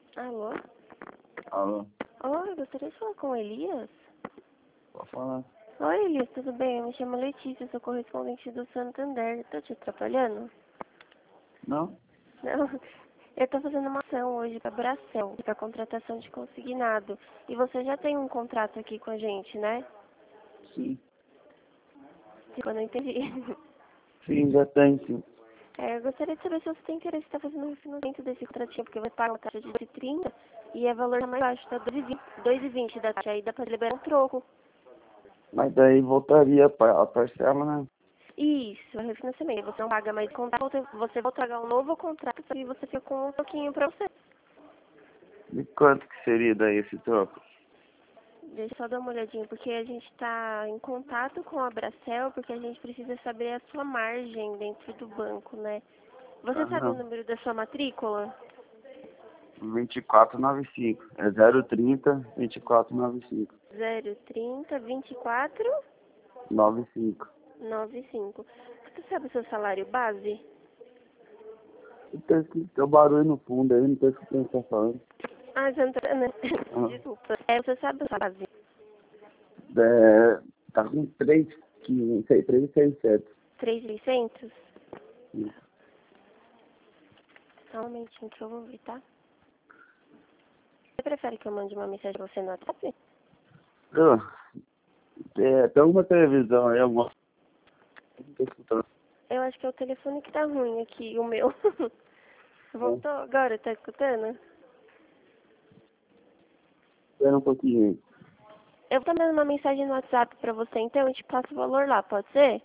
Alô? Alô, Oi, gostaria de falar com o Elias? pode falar? Oi, Elias, tudo bem? Eu me chamo Letícia, sou correspondente do Santander. Tô te atrapalhando? Não? Não. Eu tô fazendo uma ação hoje pra Bracel, pra contratação de consignado. E você já tem um contrato aqui com a gente, né? Sim. Eu não entendi. Sim, já tem, sim. Eu gostaria de saber se você tem interesse em estar fazendo um refinanciamento desse contratinho, porque vai pagar uma taxa de 30 e é valor mais baixo, tá 2,20 da taxa, aí dá pra liberar um troco. Mas daí voltaria a parcela, né? Isso, é refinanciamento. Você não paga mais contrato, você vai pagar um novo contrato e você fica com um pouquinho pra você. E quanto que seria daí esse troco? Deixa eu só dar uma olhadinha, porque a gente está em contato com a Bracel, porque a gente precisa saber a sua margem dentro do banco, né? Você sabe o Aham. número da sua matrícula? 2495. É 030 2495. 030 95. 2495. Você sabe o seu salário base? Tem um barulho no fundo aí, não tô escutando o que tá falando. Ah, Santana, Ah. desculpa. Você sabe o seu base? É, tá com 3,600. 3.600? Só um momentinho que eu vou ver, tá? Você prefere que eu mande uma mensagem pra você no WhatsApp? Tem alguma televisão aí, alguma... Não tô escutando. Eu acho que é o telefone que tá ruim aqui, o meu. Voltou agora, tá escutando? Espera um pouquinho aí. Eu tô mandando uma mensagem no WhatsApp pra você, então eu te passo o valor lá, pode ser?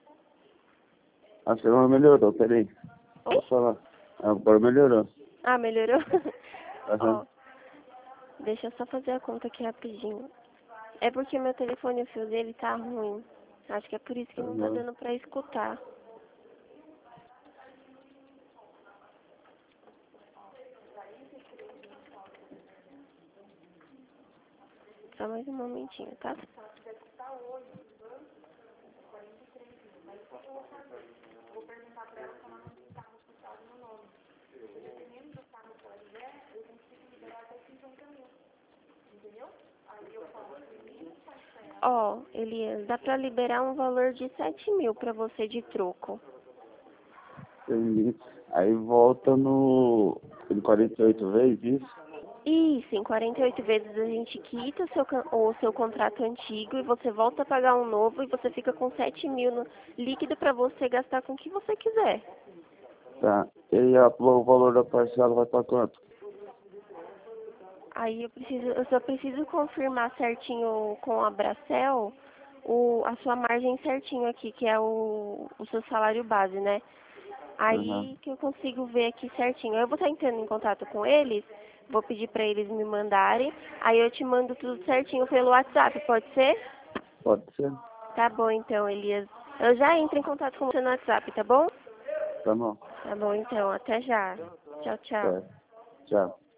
A semana melhorou, peraí. Oi? Posso falar? Agora melhorou. Ah, melhorou? Aham. Ó, deixa eu só fazer a conta aqui rapidinho. É porque meu telefone, o fio dele tá ruim. Acho que é por isso que não tá Aham. dando pra escutar. Só mais um momentinho, tá? Ó, Elias, dá pra liberar um valor de 7.000 pra você de troco. Entendi. Aí volta no 48 vezes isso? Isso, em 48 vezes a gente quita o seu contrato antigo e você volta a pagar um novo e você fica com 7.000 no líquido para você gastar com o que você quiser. Tá. E aí o valor da parcela vai pra quanto? Aí eu só preciso confirmar certinho com a Bracel a sua margem certinho aqui, que é o seu salário base, né? Aham. Aí que eu consigo ver aqui certinho. Eu vou estar entrando em contato com eles, vou pedir para eles me mandarem, aí eu te mando tudo certinho pelo WhatsApp, pode ser? Pode ser? Tá bom então, Elias. Eu já entro em contato com você no WhatsApp, tá bom? Tá bom. Tá bom então, até já. Tchau, tchau. Certo. Tchau.